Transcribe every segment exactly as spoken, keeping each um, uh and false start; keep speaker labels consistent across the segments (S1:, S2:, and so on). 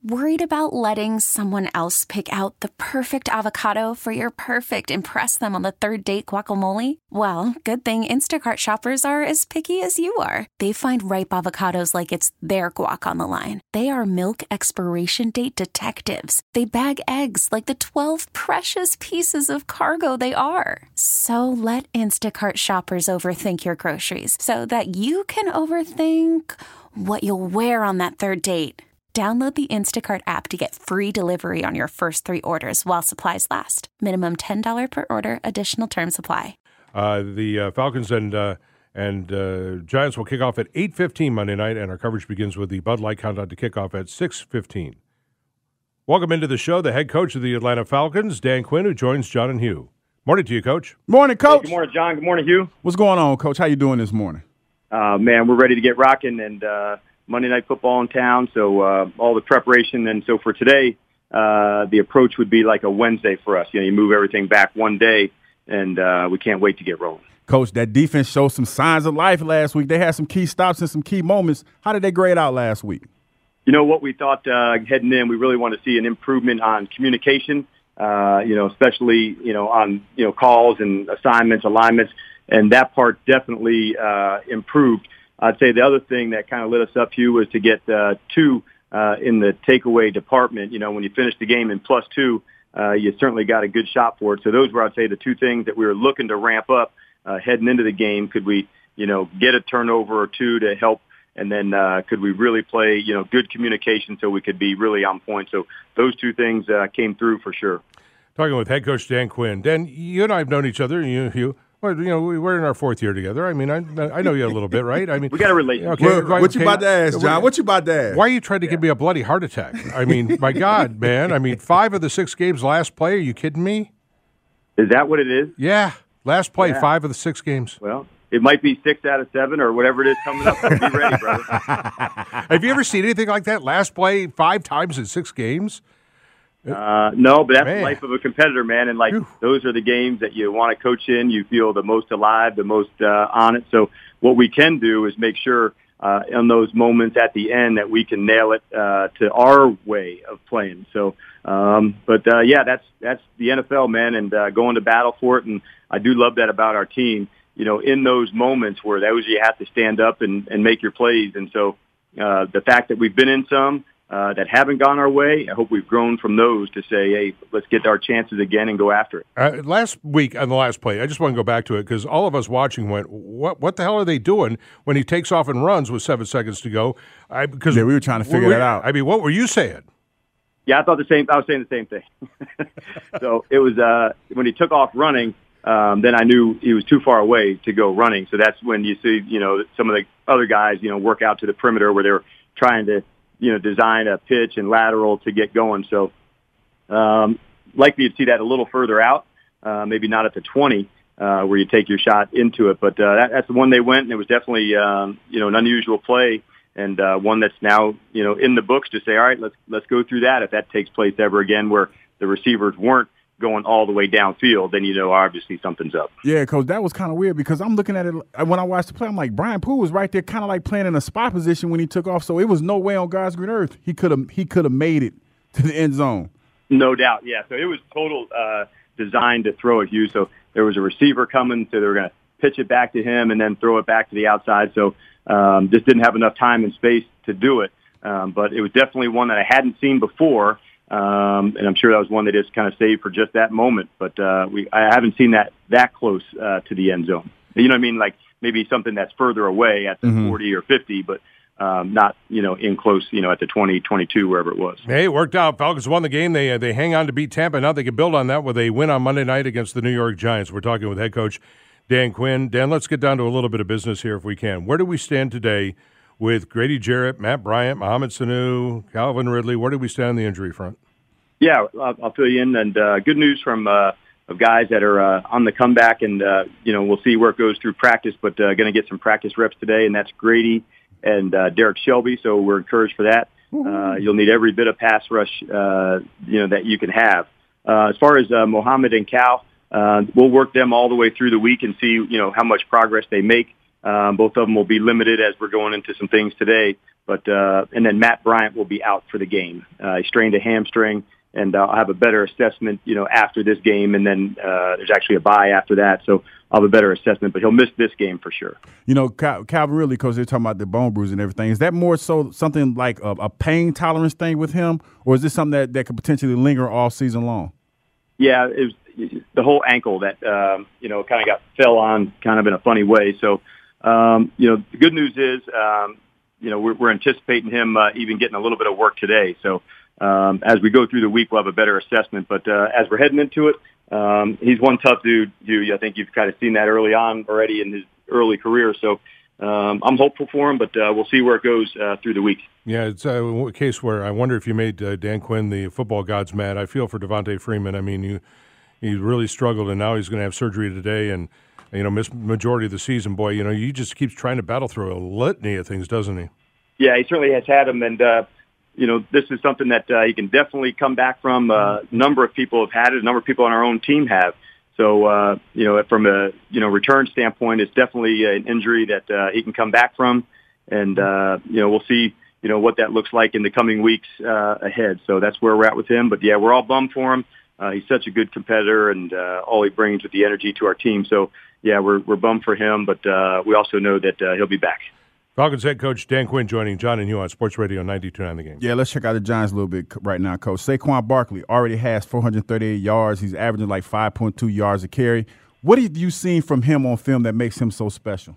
S1: Worried about letting someone else pick out the perfect avocado for your perfect impress them on the third date guacamole? Well, good thing Instacart shoppers are as picky as you are. They find ripe avocados like it's their guac on the line. They are milk expiration date detectives. They bag eggs like the twelve precious pieces of cargo they are. So let Instacart shoppers overthink your groceries so that you can overthink what you'll wear on that third date. Download the Instacart app to get free delivery on your first three orders while supplies last. Minimum ten dollars per order. Additional terms apply.
S2: Uh, the uh, Falcons and uh, and uh, Giants will kick off at eight fifteen Monday night, and our coverage begins with the Bud Light countdown to kickoff at six fifteen. Welcome into the show, the head coach of the Atlanta Falcons, Dan Quinn, who joins John and Hugh. Morning to you, Coach.
S3: Morning, Coach.
S4: Hey, good morning, John. Good morning, Hugh.
S3: What's going on, Coach? How you doing this morning?
S4: Uh, man, we're ready to get rocking, and uh, Monday Night Football in town, so uh, all the preparation. And so for today, uh, the approach would be like a Wednesday for us. You know, you move everything back one day, and uh, we can't wait to get rolling.
S3: Coach, that defense showed some signs of life last week. They had some key stops and some key moments. How did they grade out last week?
S4: You know, what we thought uh, heading in, we really want to see an improvement on communication, uh, you know, especially, you know, on, you know, calls and assignments, alignments, and that part definitely uh, improved. I'd say the other thing that kind of lit us up, Hugh, was to get uh, two uh, in the takeaway department. You know, when you finish the game in plus two, uh, you certainly got a good shot for it. So those were, I'd say, the two things that we were looking to ramp up uh, heading into the game. Could we, you know, get a turnover or two to help? And then uh, could we really play, you know, good communication so we could be really on point? So those two things uh, came through for sure.
S2: Talking with head coach Dan Quinn. Dan, you and I have known each other, you, Hugh. Well, you know, we're in our fourth year together. I mean, I I know you a little bit, right? I mean,
S4: we got to relate.
S2: Okay,
S3: well,
S2: what
S3: okay. you about to ask, John? What you about to ask?
S2: Why are you trying to give me a bloody heart attack? I mean, my God, man. I mean, five of the six games last play. Are you kidding me?
S4: Is that what it is?
S2: Yeah, last play,
S4: yeah.
S2: five of the six games.
S4: Well, it might be six out of seven or whatever it is coming up. Be ready, brother.
S2: Have you ever seen anything like that? Last play, five times in six games.
S4: Uh, no, but that's
S2: man.
S4: the life of a competitor, man. And like,
S2: Whew.
S4: those are the games that you want to coach in. You feel the most alive, the most uh, on it. So what we can do is make sure uh, in those moments at the end that we can nail it uh, to our way of playing. So, um, but uh, yeah, that's that's the N F L, man, and uh, going to battle for it. And I do love that about our team. You know, in those moments where those you have to stand up and, and make your plays. And so uh, the fact that we've been in some. Uh, that haven't gone our way. I hope we've grown from those to say, hey, let's get our chances again and go after it.
S2: Uh, last week on the last play, I just want to go back to it because all of us watching went, what What the hell are they doing when he takes off and runs with seven seconds to go? I, because
S3: yeah, we were trying to figure
S2: we,
S3: that out.
S2: I mean, what were you saying?
S4: Yeah, I thought the same. I was saying the same thing. So it was uh, when he took off running, um, then I knew he was too far away to go running. So that's when you see, you know, some of the other guys, you know, work out to the perimeter where they're trying to, you know, design a pitch and lateral to get going. So um, likely you'd see that a little further out, uh, maybe not at the twenty uh, where you take your shot into it. But uh, that, that's the one they went, and it was definitely, um, you know, an unusual play and uh, one that's now, you know, in the books to say, all right, let's let's go through that. If that takes place ever again where the receivers weren't going all the way downfield, then you know obviously something's up.
S3: Yeah, Coach, that was kind of weird because I'm looking at it when I watched the play. I'm like, Brian Poole was right there, kind of like playing in a spot position when he took off. So it was no way on God's green earth he could have he could have made it to the end zone.
S4: No doubt, yeah. So it was total uh, designed to throw at Hugh. So there was a receiver coming, so they were going to pitch it back to him and then throw it back to the outside. So um, just didn't have enough time and space to do it. Um, but it was definitely one that I hadn't seen before. Um, and I'm sure that was one they just kind of saved for just that moment. But uh, we, I haven't seen that that close uh, to the end zone. You know what I mean? Like maybe something that's further away at the mm-hmm. forty or fifty, but um, not, you know, in close, you know, at the twenty, twenty-two, wherever it was.
S2: Hey, it worked out. Falcons won the game. They, uh, they hang on to beat Tampa. Now they can build on that with a win on Monday night against the New York Giants. We're talking with head coach Dan Quinn. Dan, let's get down to a little bit of business here if we can. Where do we stand today with Grady Jarrett, Matt Bryant, Mohamed Sanu, Calvin Ridley? Where do we stand on the injury front?
S4: Yeah, I'll, I'll fill you in. And uh, good news from uh, of guys that are uh, on the comeback, and uh, you know we'll see where it goes through practice. But uh, going to get some practice reps today, and that's Grady and uh, Derek Shelby. So we're encouraged for that. Uh, you'll need every bit of pass rush uh, you know that you can have. Uh, as far as uh, Mohamed and Cal, uh, we'll work them all the way through the week and see you know how much progress they make. Um, both of them will be limited as we're going into some things today. But uh, and then Matt Bryant will be out for the game. Uh, he strained a hamstring, and uh, I'll have a better assessment, you know, after this game. And then uh, there's actually a bye after that, so I'll have a better assessment. But he'll miss this game for sure.
S3: You know, Cal- Calvin Ridley, because they're talking about the bone bruise and everything. Is that more so something like a, a pain tolerance thing with him, or is this something that, that could potentially linger all season long?
S4: Yeah, it was the whole ankle that um, you know kind of got fell on kind of in a funny way. So um, you know, the good news is. Um, You know, we're, we're anticipating him uh, even getting a little bit of work today. So um, as we go through the week, we'll have a better assessment. But uh, as we're heading into it, um, he's one tough dude. You, I think you've kind of seen that early on already in his early career. So um, I'm hopeful for him, but uh, we'll see where it goes uh, through the week.
S2: Yeah, it's a case where I wonder if you made uh, Dan Quinn, the football gods, mad. I feel for Devontae Freeman. I mean, you, he really struggled, and now he's going to have surgery today and, you know, miss majority of the season. Boy, you know, he just keeps trying to battle through a litany of things, doesn't he?
S4: Yeah, he certainly has had them, and uh, you know, this is something that uh, he can definitely come back from. Uh, a number of people have had it. A number of people on our own team have. So, uh, you know, from a you know return standpoint, it's definitely an injury that uh, he can come back from, and uh, you know, we'll see you know what that looks like in the coming weeks uh, ahead. So that's where we're at with him. But yeah, we're all bummed for him. Uh, he's such a good competitor, and uh, all he brings with the energy to our team. So yeah, we're we're bummed for him, but uh, we also know that uh, he'll be back.
S2: Falcons head coach Dan Quinn joining John and Hugh on Sports Radio ninety-two point nine The Game.
S3: Yeah, let's check out the Giants a little bit right now, Coach. Saquon Barkley already has four hundred thirty-eight yards. He's averaging like five point two yards a carry. What have you seen from him on film that makes him so special?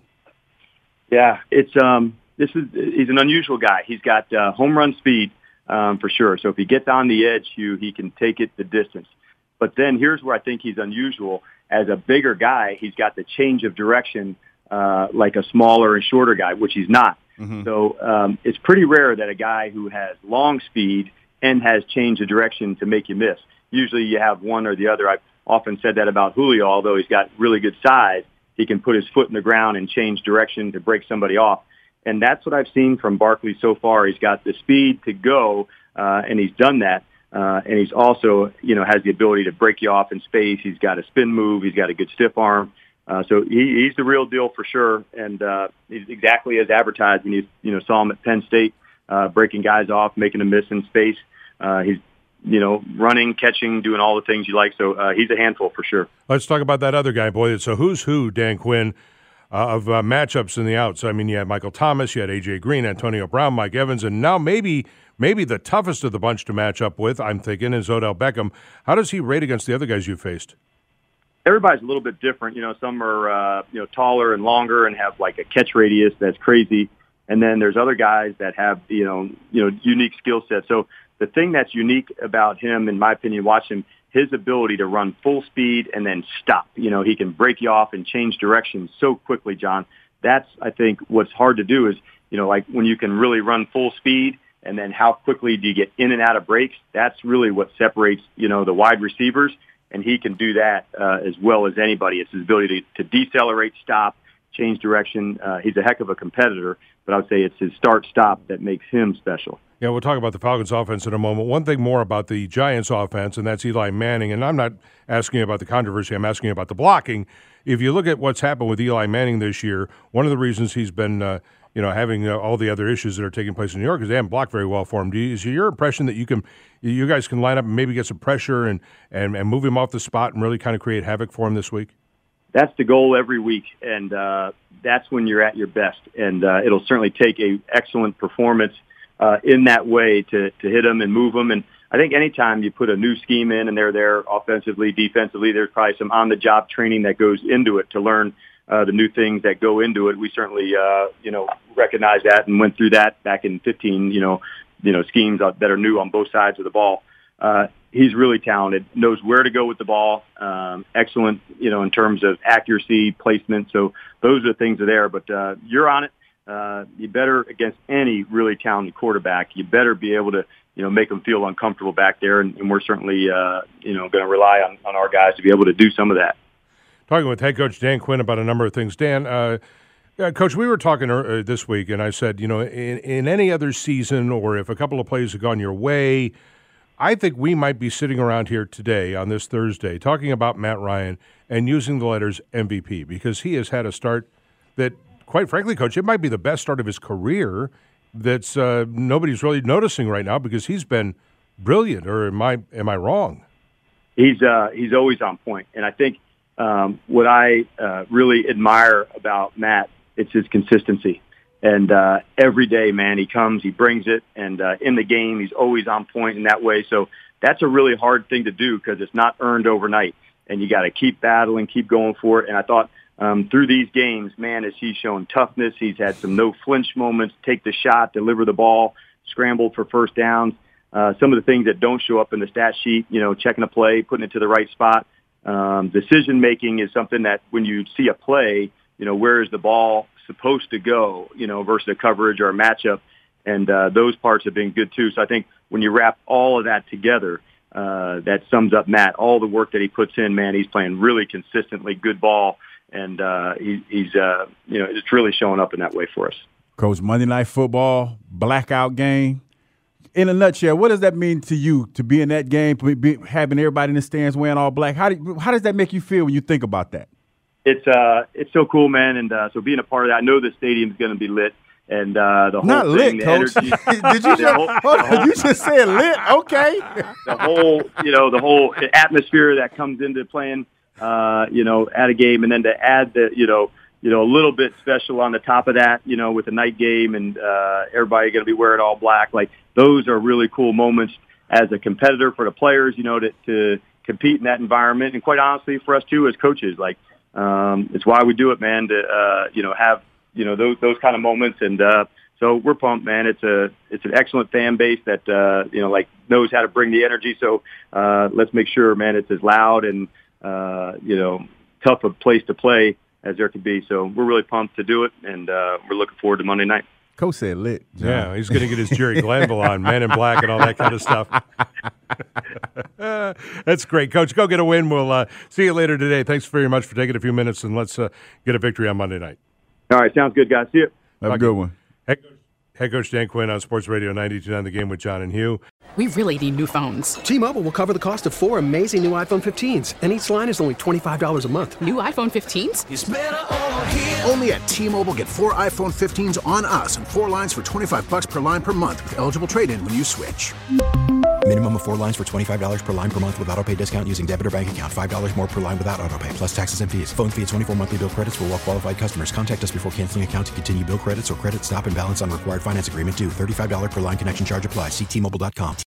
S4: Yeah, it's um, this is he's an unusual guy. He's got uh, home run speed um, for sure. So if he gets on the edge, Hugh, he can take it the distance. But then here's where I think he's unusual. As a bigger guy, he's got the change of direction uh, like a smaller and shorter guy, which he's not. Mm-hmm. So um, it's pretty rare that a guy who has long speed and has change of direction to make you miss. Usually you have one or the other. I've often said that about Julio, although he's got really good size. He can put his foot in the ground and change direction to break somebody off. And that's what I've seen from Barkley so far. He's got the speed to go, uh, and he's done that. Uh, and he's also, you know, has the ability to break you off in space. He's got a spin move. He's got a good stiff arm. Uh, so he, he's the real deal for sure, and uh, he's exactly as advertised when you you know saw him at Penn State, uh, breaking guys off, making them miss in space. Uh, he's you know running, catching, doing all the things you like. So uh, he's a handful for sure.
S2: Let's talk about that other guy, boy. It's a who's who, Dan Quinn, uh, of uh, matchups in the outs. I mean, you had Michael Thomas, you had A J Green, Antonio Brown, Mike Evans, and now maybe maybe the toughest of the bunch to match up with, I'm thinking, is Odell Beckham. How does he rate against the other guys you faced?
S4: Everybody's a little bit different. You know, some are, uh, you know, taller and longer and have like a catch radius that's crazy. And then there's other guys that have, you know, you know, unique skill sets. So the thing that's unique about him, in my opinion, watching him, his ability to run full speed and then stop. You know, he can break you off and change direction so quickly, John. That's, I think, what's hard to do is, you know, like when you can really run full speed and then how quickly do you get in and out of breaks. That's really what separates, you know, the wide receivers. And he can do that uh, as well as anybody. It's his ability to, to decelerate, stop, change direction. Uh, he's a heck of a competitor, but I would say it's his start-stop that makes him special.
S2: Yeah, we'll talk about the Falcons' offense in a moment. One thing more about the Giants' offense, and that's Eli Manning. And I'm not asking about the controversy. I'm asking about the blocking. If you look at what's happened with Eli Manning this year, one of the reasons he's been uh, you know, having uh, all the other issues that are taking place in New York is they haven't blocked very well for him. Do you, is it your impression that you can, you guys can line up and maybe get some pressure and, and, and move him off the spot and really kind of create havoc for him this week?
S4: That's the goal every week, and uh, that's when you're at your best. And uh, it'll certainly take a excellent performance uh, in that way to, to hit them and move them. And I think anytime you put a new scheme in and they're there offensively, defensively, there's probably some on-the-job training that goes into it to learn uh, the new things that go into it. We certainly, uh, you know, recognize that and went through that back in fifteen, you know, you know, schemes that are new on both sides of the ball. Uh, he's really talented, knows where to go with the ball, um, excellent, you know, in terms of accuracy, placement. So those are the things that are there, but uh, you're on it. Uh, you better, against any really talented quarterback, you better be able to, you know, make them feel uncomfortable back there. And, and we're certainly, uh, you know, going to rely on, on our guys to be able to do some of that.
S2: Talking with head coach Dan Quinn about a number of things. Dan, uh, uh, Coach, we were talking uh, this week, and I said, you know, in, in any other season or if a couple of plays had gone your way, I think we might be sitting around here today on this Thursday talking about Matt Ryan and using the letters M V P because he has had a start that, quite frankly, Coach, it might be the best start of his career that's uh, nobody's really noticing right now because he's been brilliant. Or am I am I wrong?
S4: He's uh, he's always on point, and I think um, what I uh, really admire about Matt, it's his consistency. And uh, every day, man, he comes, he brings it, and uh, in the game, he's always on point in that way. So that's a really hard thing to do because it's not earned overnight, and you got to keep battling, keep going for it. And I thought um, through these games, man, as he's shown toughness, he's had some no flinch moments, take the shot, deliver the ball, scrambled for first downs. Uh, some of the things that don't show up in the stat sheet, you know, checking a play, putting it to the right spot. Um, decision making is something that when you see a play, you know, where is the ball supposed to go, you know, versus a coverage or a matchup. And uh, those parts have been good too. So I think when you wrap all of that together, uh, that sums up Matt, all the work that he puts in, man, he's playing really consistently good ball. And uh, he, he's, uh, you know, it's really showing up in that way for us.
S3: Coach, Monday Night Football, blackout game. In a nutshell, what does that mean to you to be in that game, be, having everybody in the stands wearing all black? How, do, how does that make you feel when you think about that?
S4: It's uh, it's so cool, man, and uh, so being a part of that, I know the stadium's going to be lit, and uh, the whole
S3: not
S4: thing,
S3: lit,
S4: the
S3: Coach.
S4: energy.
S3: Did you just,
S4: whole,
S3: hold on,
S4: whole,
S3: you just said lit? Okay.
S4: The whole, you know, the whole atmosphere that comes into playing, uh, you know, at a game, and then to add the, you know, you know, a little bit special on the top of that, you know, with a night game and uh, everybody going to be wearing all black. Like those are really cool moments as a competitor for the players, you know, to, to compete in that environment, and quite honestly for us too as coaches, like. Um, it's why we do it, man, to, uh, you know, have, you know, those, those kind of moments. And, uh, so we're pumped, man. It's a, it's an excellent fan base that, uh, you know, like knows how to bring the energy. So, uh, let's make sure, man, it's as loud and, uh, you know, tough a place to play as there could be. So we're really pumped to do it. And, uh, we're looking forward to Monday night.
S3: Coach said lit. John.
S2: Yeah, he's going to get his Jerry Glanville on, Man in Black and all that kind of stuff. That's great. Coach, go get a win. We'll uh, see you later today. Thanks very much for taking a few minutes, and let's uh, get a victory on Monday night.
S4: All right, sounds good, guys. See you.
S3: Have a good one.
S2: Head Coach, Head Coach Dan Quinn on Sports Radio ninety-two point nine The Game with John and Hugh.
S5: We really need new phones.
S6: T-Mobile will cover the cost of four amazing new iPhone fifteens, and each line is only twenty-five dollars a month.
S5: New iPhone fifteens?
S6: It's better over here.
S7: Only at T-Mobile, get four iPhone fifteens on us and four lines for twenty-five dollars per line per month with eligible trade-in when you switch.
S8: Minimum of four lines for twenty-five dollars per line per month with autopay discount using debit or bank account. five dollars more per line without autopay, plus taxes and fees. Phone fee at twenty-four monthly bill credits for well-qualified customers. Contact us before canceling account to continue bill credits or credit stop and balance on required finance agreement due. thirty-five dollars per line connection charge applies. See T Mobile dot com.